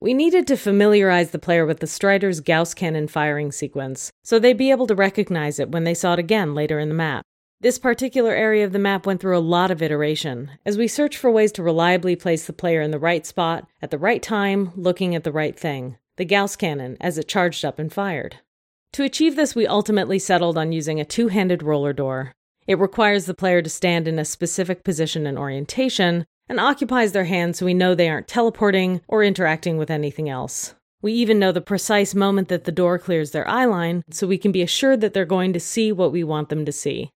We needed to familiarize the player with the Strider's Gauss cannon firing sequence, so they'd be able to recognize it when they saw it again later in the map. This particular area of the map went through a lot of iteration, as we searched for ways to reliably place the player in the right spot, at the right time, looking at the right thing, the Gauss cannon, as it charged up and fired. To achieve this, we ultimately settled on using a two-handed roller door. It requires the player to stand in a specific position and orientation, and occupies their hands so we know they aren't teleporting or interacting with anything else. We even know the precise moment that the door clears their eyeline, so we can be assured that they're going to see what we want them to see.